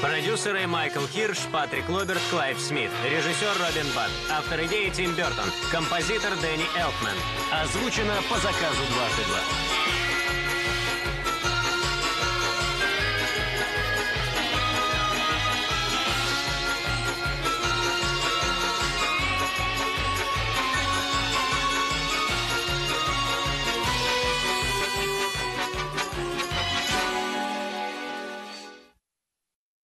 Продюсеры Майкл Хирш, Патрик Лоберт, Клайв Смит. Режиссер Робин Бат. Автор идеи Тим Бертон. Композитор Дэнни Элфман. Озвучено по заказу «Дважды два».